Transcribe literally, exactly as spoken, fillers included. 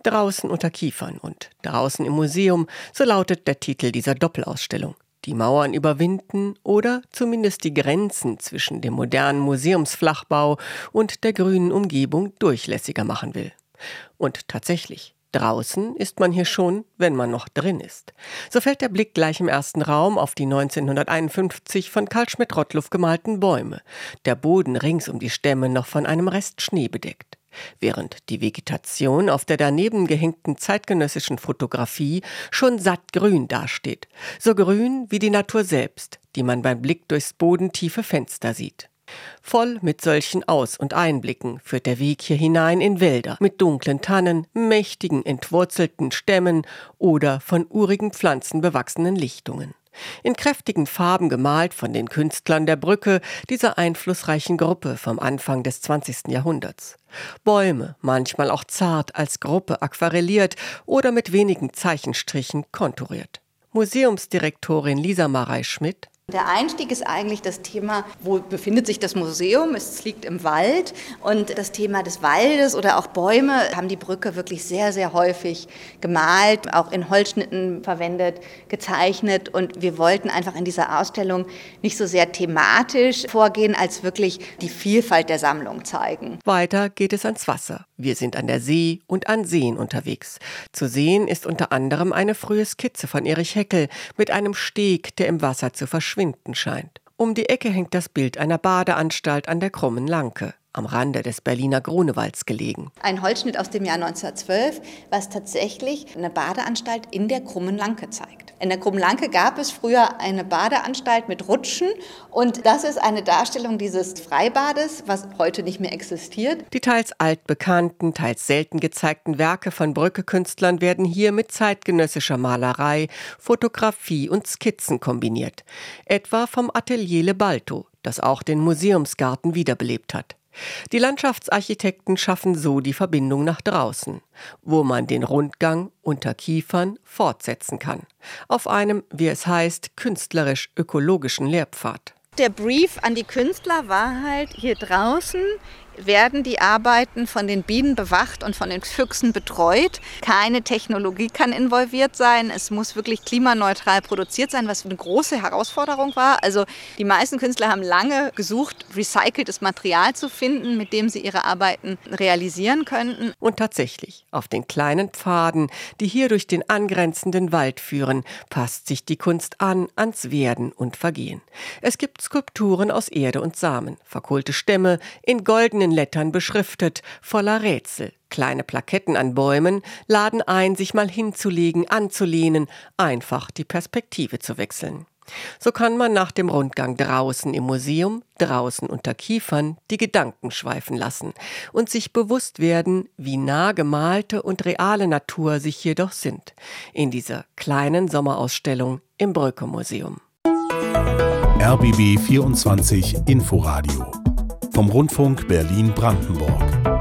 Draußen unter Kiefern und draußen im Museum, so lautet der Titel dieser Doppelausstellung. Die Mauern überwinden oder zumindest die Grenzen zwischen dem modernen Museumsflachbau und der grünen Umgebung durchlässiger machen will. Und tatsächlich, draußen ist man hier schon, wenn man noch drin ist. So fällt der Blick gleich im ersten Raum auf die neunzehnhunderteinundfünfzig von Carl Schmidt-Rottluff gemalten Bäume. Der Boden rings um die Stämme noch von einem Rest Schnee bedeckt. Während die Vegetation auf der daneben gehängten zeitgenössischen Fotografie schon sattgrün dasteht. So grün wie die Natur selbst, die man beim Blick durchs bodentiefe Fenster sieht. Voll mit solchen Aus- und Einblicken führt der Weg hier hinein in Wälder mit dunklen Tannen, mächtigen entwurzelten Stämmen oder von urigen Pflanzen bewachsenen Lichtungen. In kräftigen Farben gemalt von den Künstlern der Brücke, dieser einflussreichen Gruppe vom Anfang des zwanzigsten Jahrhunderts. Bäume, manchmal auch zart als Gruppe aquarelliert oder mit wenigen Zeichenstrichen konturiert. Museumsdirektorin Lisa Marey-Schmidt: Der Einstieg ist eigentlich das Thema, wo befindet sich das Museum? Es liegt im Wald und das Thema des Waldes oder auch Bäume haben die Brücke wirklich sehr, sehr häufig gemalt, auch in Holzschnitten verwendet, gezeichnet und wir wollten einfach in dieser Ausstellung nicht so sehr thematisch vorgehen, als wirklich die Vielfalt der Sammlung zeigen. Weiter geht es ans Wasser. Wir sind an der See und an Seen unterwegs. Zu sehen ist unter anderem eine frühe Skizze von Erich Heckel mit einem Steg, der im Wasser zu verschwinden scheint. Um die Ecke hängt das Bild einer Badeanstalt an der Krummen Lanke, am Rande des Berliner Grunewalds gelegen. Ein Holzschnitt aus dem Jahr neunzehnhundertzwölf, was tatsächlich eine Badeanstalt in der Krummen Lanke zeigt. In der Krummen Lanke gab es früher eine Badeanstalt mit Rutschen und das ist eine Darstellung dieses Freibades, was heute nicht mehr existiert. Die teils altbekannten, teils selten gezeigten Werke von Brücke-Künstlern werden hier mit zeitgenössischer Malerei, Fotografie und Skizzen kombiniert. Etwa vom Atelier Le Balto, das auch den Museumsgarten wiederbelebt hat. Die Landschaftsarchitekten schaffen so die Verbindung nach draußen, wo man den Rundgang unter Kiefern fortsetzen kann. Auf einem, wie es heißt, künstlerisch-ökologischen Lehrpfad. Der Brief an die Künstler war halt, hier draußen werden die Arbeiten von den Bienen bewacht und von den Füchsen betreut. Keine Technologie kann involviert sein. Es muss wirklich klimaneutral produziert sein, was eine große Herausforderung war. Also die meisten Künstler haben lange gesucht, recyceltes Material zu finden, mit dem sie ihre Arbeiten realisieren könnten. Und tatsächlich, auf den kleinen Pfaden, die hier durch den angrenzenden Wald führen, passt sich die Kunst an ans Werden und Vergehen. Es gibt Skulpturen aus Erde und Samen, verkohlte Stämme, in goldenen Lettern beschriftet, voller Rätsel. Kleine Plaketten an Bäumen laden ein, sich mal hinzulegen, anzulehnen, einfach die Perspektive zu wechseln. So kann man nach dem Rundgang draußen im Museum, draußen unter Kiefern, die Gedanken schweifen lassen und sich bewusst werden, wie nah gemalte und reale Natur sich hier doch sind, in dieser kleinen Sommerausstellung im Brücke-Museum. R B B vierundzwanzig Inforadio vom Rundfunk Berlin-Brandenburg.